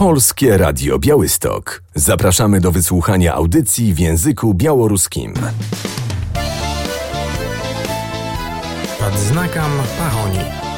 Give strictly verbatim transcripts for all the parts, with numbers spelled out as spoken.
Polskie Radio Białystok. Zapraszamy do wysłuchania audycji w języku białoruskim. Pod znakом pahoni.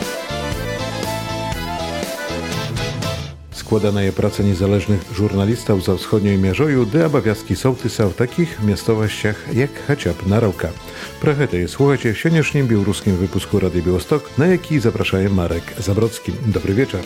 Składana je praca niezależnych żurnalistów za wschodniej Mierzoju, dy obowiązki sołtysa w takich miejscowościach jak chociaż Narawka. Prachete słuchajcie w sieniecznym białoruskim wypusku Radia Białystok, na jaki zapraszaje Marek Zabrocki. Dobry wieczór.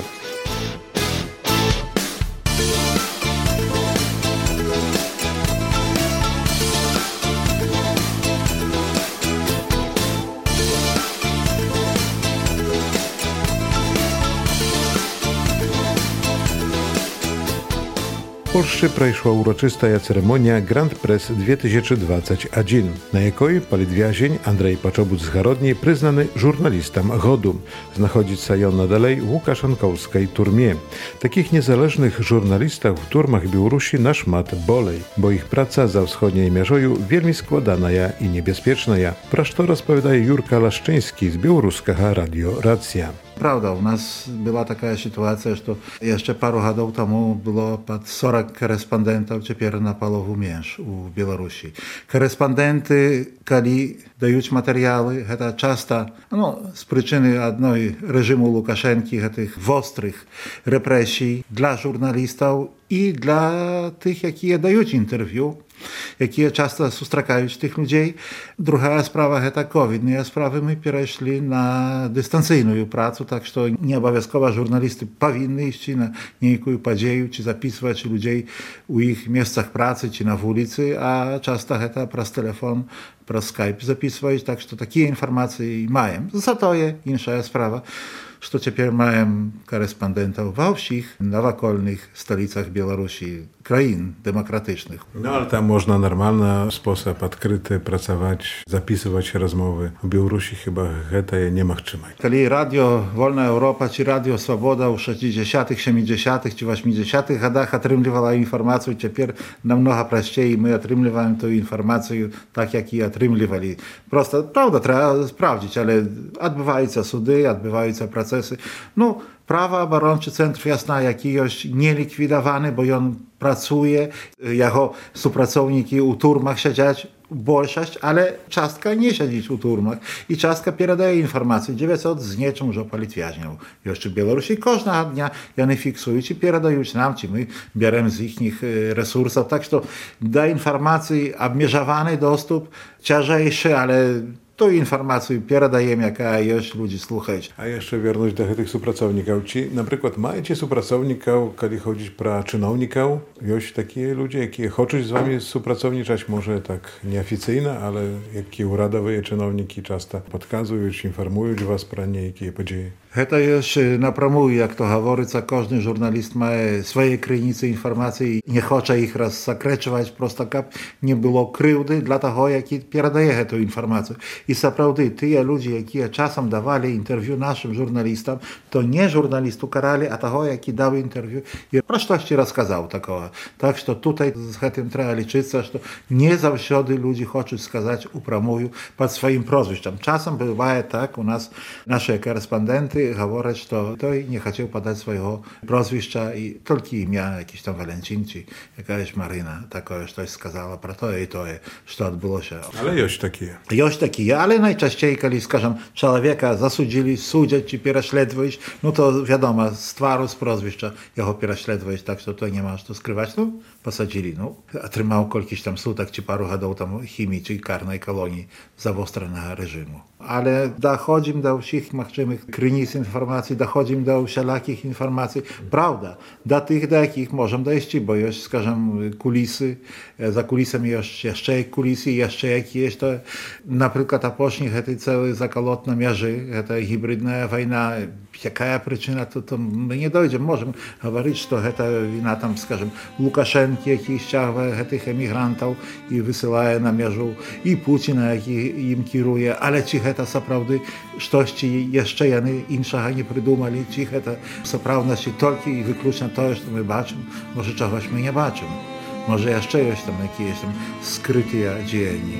W Polsce przeszła uroczysta ceremonia Grand Prix dwa tysiące dwadzieścia jeden, na jakiej politwiazień Andrzej Paczobut z Garodni przyznany żurnalistom godu. Znachodzić się on nadalej w łukaszenkowskiej turmie. Takich niezależnych żurnalistów w turmach Białorusi na szmat bolej, bo ich praca za wschodniej Mierzoju wielmi składana i niebezpieczna. Proszę to rozpowiada Jurka Laszczyński z białoruskiego Radio Racja. Prawda, u nas była taka sytuacja, że jeszcze paru lat temu było pod czterdziestu korespondentów, teraz na połowę mniejszy w Białorusi. Korespondenty, kiedy dają materiały, to często no, z przyczyny jednej reżimu Łukaszenki, tych ostrych represji dla żurnalistów i dla tych, jakie dają interwiu, jakie często spotykają tych ludzi. Druga sprawa to COVID. No, sprawy my przeszli na dystancyjną pracę, tak że nie obowiązkowo żurnalisty powinni iść na niejaką podzieję, czy zapisywać ludzi u ich miejscach pracy, czy na ulicy, a często to przez telefon, przez Skype zapisywać, tak że takie informacje mają. Za to jest inna sprawa, że teraz mają korespondentów we wszystkich nowokolnych stolicach Białorusi, krain demokratycznych. No ale tam można normalny sposób odkryty pracować, zapisywać rozmowy. W Białorusi chyba to nie ma trzymać. Kiedy Radio Wolna Europa czy Radio Swoboda w sześćdziesiątych, siedemdziesiątych czy osiemdziesiątych latach otrzymywała informację, teraz namnogo prościej my otrzymujemy tę informację tak, jak i otrzymywali. Prosto, prawda, trzeba sprawdzić, ale odbywają się sudy, odbywają się procesy. No, Prawa Obrończy Centrum Jasna jakiegoś nie likwidowany, bo on pracuje, jako współpracowniki u turmach siedzieć, większość, ale czastka nie siedzi u turmach i czastka przekaże informacje, dziewięćset z niczym, że politwiaźnią jeszcze w Białorusi. Każdego dnia oni fiksują i przekazują nam, czy my bierzemy z ich resursów. Tak że do informacji obmierzowany dostęp, ciężejszy, ale tą informację przekazujemy, jaka jest ludzi słuchać. A jeszcze wierność do tych współpracowników. Ci na przykład macie współpracowników, kiedy chodzi pro czynowników? Jest takie ludzie, jakie chcą z wami współpracowniczać, może tak nieoficjalnie, ale jakie uradowe czynowniki często podkazują, informują was pro niejakie podzieje. To jest napрямую, jak to говорится, każdy żurnalist ma swoje krynice informacji i nie chce ich rozsekreczywać, prosto jak nie było krzywdy dla tego, jaki przekaże tę informację. I naprawdę, te ludzie, jakie czasem dawali interwiu naszym żurnalistom, to nie żurnalistów karali, a tego, jaki dał interwiu i prostości rozkazał takowa. Tak, że tutaj z tym trzeba liczyć, że nie zawsze ludzie chcą skazać uprawują pod swoim nazwiskiem. Czasem bywa tak, u nas nasze korespondenty говорять, що той не хотів подати свого прозвища і тільки ім'я, якийсь там Валентин чи якась Марина, таке щось сказала про то і то, що відбулося. Але є такі. Є такі, але найчастіше, коли, скажімо, чоловіка засудили, судять чи переслідують, ну то, відомо, з твару, з прозвища його переслідують, так що то не ma що скривати. Ну, посадили, ну, отримав кількісь там суток чи пару років там хімії чи карної колонії zawostranego reżimu. Ale dochodzimy do wszystkich możliwych krynic informacji, dochodzimy do wszelakich informacji. Prawda, do tych, do jakich możemy dojść, bo jest, скажем, kulisy, za kulisami jest jeszcze kulisy, jeszcze jakieś to, na przykład opocznik tej całej zakolot na mierzy, ta hybrydna wojna, jaka przyczyna, to, to my nie dojdziemy. Możemy mówić, że to wina tam, скажем, Łukaszenki, jaki ściąga tych emigrantów i wysyła na mierzu, i Putina, jaki im kieruje, ale czy to naprawdę coś jeszcze innego nie przydumali, czy to sprawności tylko i wyłącznie to, co my baczymy, może czegoś my nie baczymy. Może jeszcze jest tam jakieś tam skryte dzieje.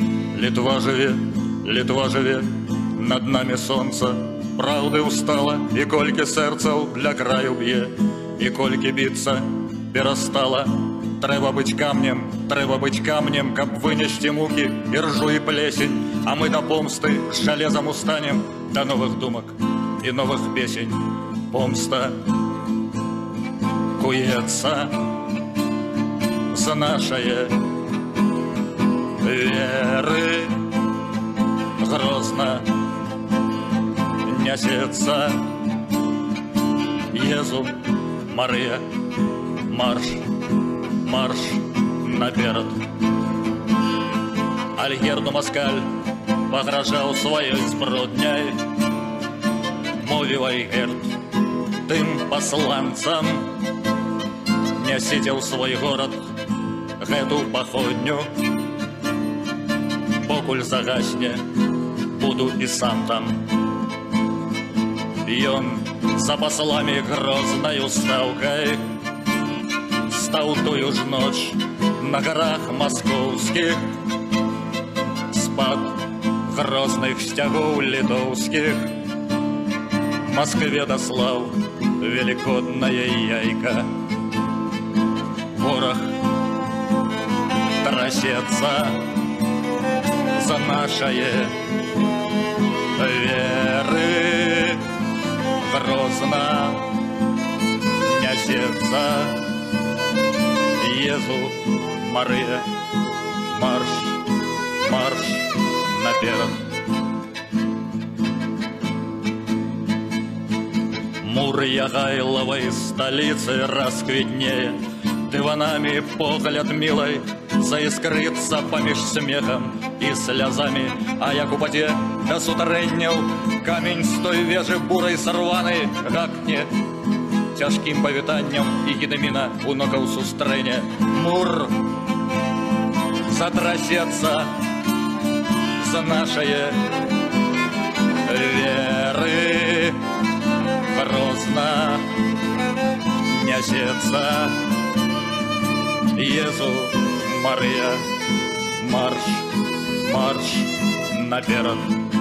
Litwa żyje, Litwa żyje, nad nami słońce, prawdy ustała i kolkie serca dla kraju bije. і колькі біцца перастала. Трэба быць камнем, трэба быць камнем, каб вынесці мукі і ржу і плесень. А мы да помсты з жалезам устанем, да новых думак і новых песень. Помста куецца за нашае веры, грозна нясецца. Езу, Марыя, марш, марш наперад. Альгерду Маскаль пагражаў сваёй збродняй. Мовіў Альгерд тым пасланцам: нясіце ў свой горад гэту паходню, покуль загасне, буду і сам там. Ён за паслами грознаю стаўкай стаў тую ж ноч на гарах маскоўскіх, з-пад грозных сцягоў літоўскіх Москве даслаў велікоднае яйка. Вораг трасецца за нашае веры, грозна нясецца. Езу, Марыя, марш, марш наперад. Мур Ягайловой столицы расквітнее, диванами погляд милой заискрится помеж смехом и слезами. А як упаде до сутарэнняў камень с той вежы бурой сорваны гакне тяжким повитанням, и Гедемина унокаў сустрэне. Мур затрасецца за нашае веры, грозна нясецца. Езу, Марыя, марш, марш наперад.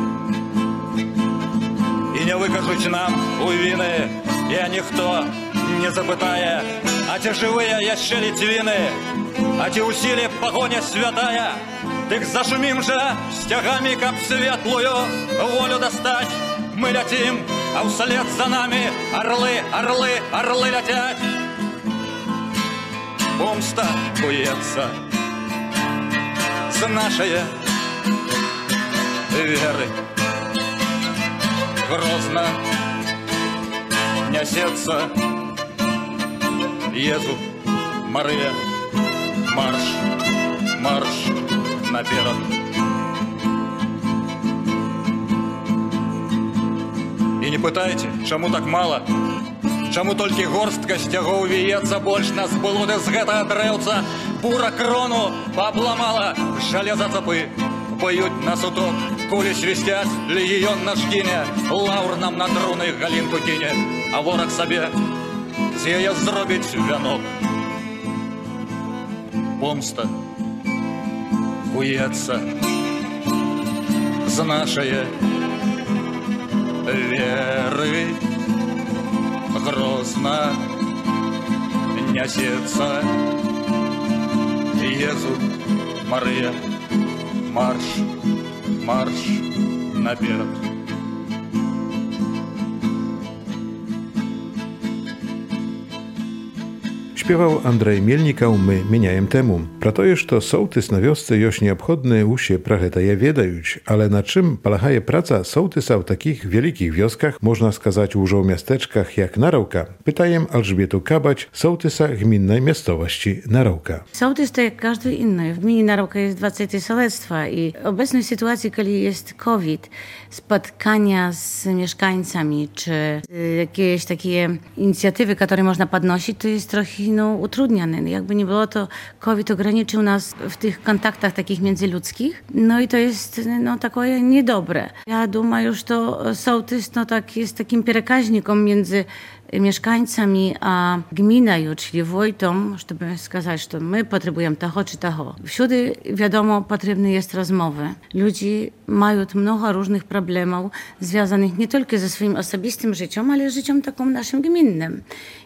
І не викажуть нам у віни, і ніхто не запитає, а ті живые яще літвіни, а ті усілі погоня святая. Тих зашумім же стягами, каб светлую волю достать. Мы летим, а вслед за нами орлы, орлы, орлы летят. Помста куется за нашей веры, грозно несется. Езу, Мария, марш, марш наперад. И не пытайте, чему так мало, чему только горстка стягов віецца, больш нас было з гэтага дрэўца. Бура крону паабламала, жалеза цапы поют на суток, кулі свистят, легіён наш кине, лаўр нам на труны галінку кине, а вораг сабе з яе зробіць вянок. Помста куецца за нашае веры, грозно несется. Езу, Мария, марш, марш наперад. Śpiewał Andrzej Mielnikał, my mieniajem temu. Про тое, што соўтыс на вёсцы ёсць неабходны ўсе пра гэтае ведаюць, але на чым палягае праца соўтыса ў такіх вялікіх вёсках, можна сказаць ужо ў мястэчках як Нараўка, пытаем Elżbietę Kabać, sołtysa gminnej miejscowości Narałka. Sołtys to jak każdy inny. W gminie Narałka jest dwadzieścia sołectwa i w obecnej sytuacji, kiedy jest COVID, spotkania z mieszkańcami, czy jakieś takie inicjatywy, które można podnosić, to jest trochę no, utrudniane. Jakby nie było, to COVID ograniczył nas w tych kontaktach takich międzyludzkich, no i to jest no, takie niedobre. Ja думаю, że sołtys no, tak, jest takim przekaźnikiem między mieszkańcami a gminają, czyli wójtom, żeby сказать, że my potrzebujemy tego czy tego. Wszędzie, wiadomo, potrzebne jest rozmowy. Ludzie mają mnogo różnych problemów związanych nie tylko ze swoim osobistym życiem, ale życiem takim naszym gminnym.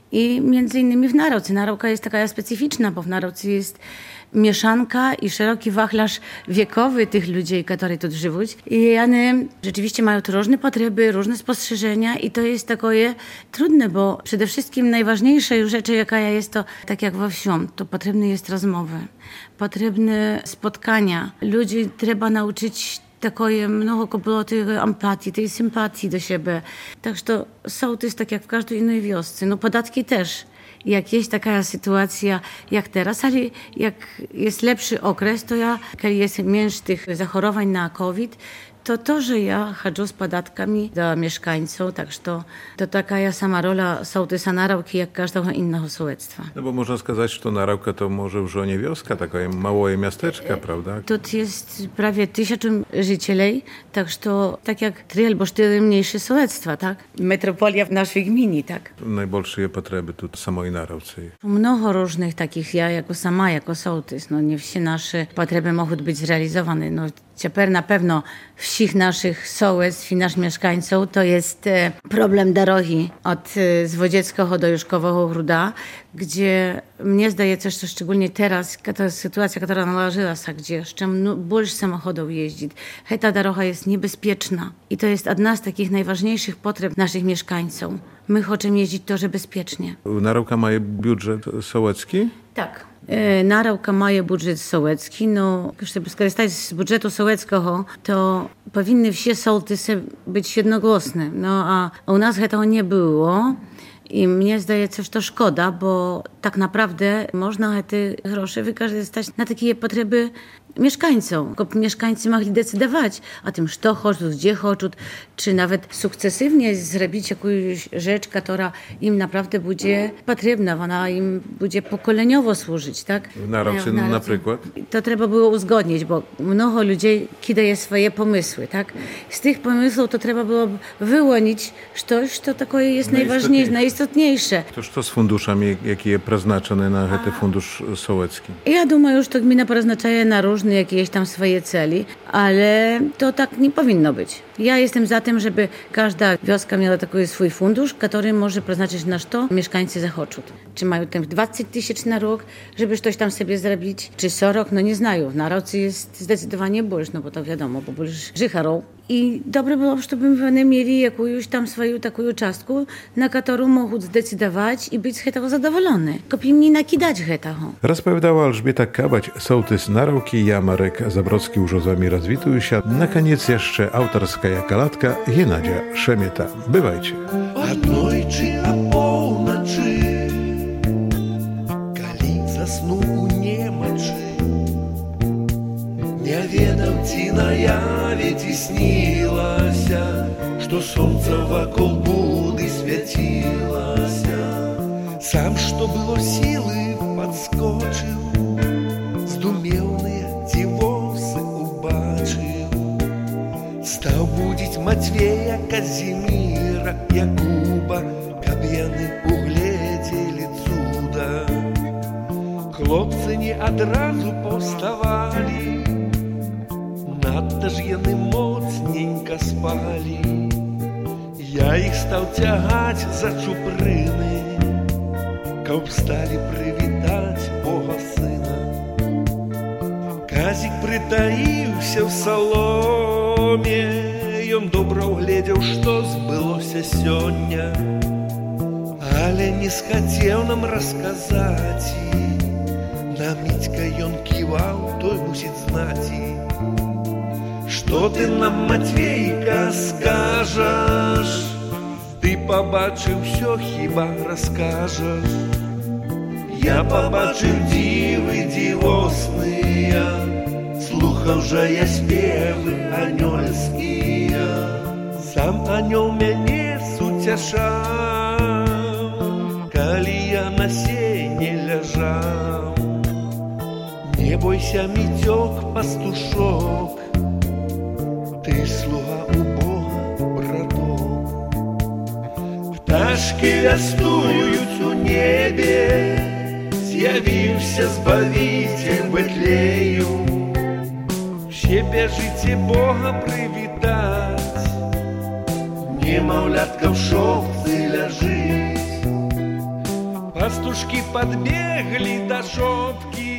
I między innymi w Narauce. Narauka jest taka specyficzna, bo w Narauce jest mieszanka i szeroki wachlarz wiekowy tych ludzi, którzy tu żyją. I one rzeczywiście mają tu różne potrzeby, różne spostrzeżenia i to jest takie trudne, bo przede wszystkim najważniejsze rzeczy, jaka jest to, tak jak we wsią, to potrzebne jest rozmowy, potrzebne spotkania. Ludzi trzeba nauczyć takie mnogo było tej empatii, tej sympatii do siebie. Także to sołtys, tak jak w każdej innej wiosce. No podatki też. Jak jest taka sytuacja jak teraz, ale jak jest lepszy okres, to ja, kiedy jest mniej tych zachorowań na COVID, to to, że ja chodzę z podatkami do mieszkańców, także to, to taka ja sama rola sołtysa Narauki, jak każdego innego sołectwa. No bo można сказать, że Narauka to może już nie wioska, takie małe miasteczka, prawda? Tu jest prawie tysiąc życieli, także to tak jak trzy albo cztery mniejsze sołectwa, tak? Metropolia w naszej gminie, tak? Najbolsze potrzeby tu samej Narauce. Mnogo różnych takich, ja jako sama, jako sołtys, no nie wszystkie nasze potrzeby mogą być zrealizowane. No, Ciepер na pewno wszystkich naszych sołectw i naszych mieszkańców to jest problem drogi od Zwodzieckiego do Juszkowego Ruda, gdzie mnie zdaje się, że szczególnie teraz, ta sytuacja, która nałożyła się, gdzie jeszcze больше samochodów jeździ, ta droga jest niebezpieczna i to jest jedna z takich najważniejszych potrzeb naszych mieszkańców. My chcemy jeździć тоже bezpiecznie. Narauka ma budżet sołecki? Tak. Narauka ma budżet sołecki, no, żeby skorzystać z budżetu sołeckiego, to powinny wszystkie sołtysy być jednogłosne, no a u nas tego nie było. I mnie zdaje się, że to szkoda, bo tak naprawdę można te grosze wykorzystać na takie potrzeby mieszkańców. Tylko mieszkańcy mogli decydować o tym, co chcą, gdzie chcą, czy nawet sukcesywnie zrobić jakąś rzecz, która im naprawdę będzie potrzebna, ona im będzie pokoleniowo służyć, tak? W Narauce na przykład? To trzeba było uzgodnić, bo mnogo ludzi kidaje swoje pomysły, tak? Z tych pomysłów to trzeba było wyłonić coś, co takie jest najważniejsze, najistotniejsze. To co z funduszami, jakie jest przeznaczone na ten fundusz sołecki? Ja думаю, że gmina przeznacza na różne jakieś tam swoje cele, ale to tak nie powinno być. Ja jestem za tym, żeby każda wioska miała taki swój fundusz, który może przeznaczyć na to mieszkańcy zachoczą. Czy mają tam dwadzieścia tysięcy na rok, żeby coś tam sobie zrobić, czy co rok, no nie znają. W Narauce jest zdecydowanie больше, no bo to wiadomo, bo больше życharą. I dobre było, żeby one mieli jakąś tam swoją taką cząstkę, na którą mogą zdecydować i być z tego zadowolone. Tylko im nie nakidać tego. Rozpowiadała Elżbieta Kabać, sołtys Narauki, ja Marek Zabrocki już z wami rozwitują się. Na koniec jeszcze autorska kalatka Genadzia Szemieta. Bywajcie. Adnojczy a północy, kali zasnął u niemaczy, nie wiedział ci na jawie ci śniłaся, że słońce wokół budy świeciłaся. Sam, что было силы, подскочил, здумевные ті вовсы убачил. Стал будить Матвея, Казимира, Якуба, каб яны угледзелі цуда. Хлопцы не адразу повставали, надто ж яны моцненько спали. Я их стал тягать за чупрыны, каб стали привітаць Бога сына. Казик прытаіўся в саломе, ён добра ўгледзеў, што збылося сёння, але не схацеў нам расказаць. На Міцька ён ківаў, той мусіць знаць. Што ты нам, Матвейка, скажаш? Ты побачыў усё, хіба раскажаш? Я побачыў дзівы дзівосныя, слухаў жа я спевы анёльскія. Сам анёл мяне суцяшаў, калі я на сене ляжаў. Не бойся, Мітёк, пастушок, ты слуга у Бога, браток. Пташки вястуюць у небе, з'явіўся Збавіцель Бэтлею. Все бяжыце Бога прывітаць, немаўлятка ў шопцы ляжыць. Пастушки подбегли до шопки,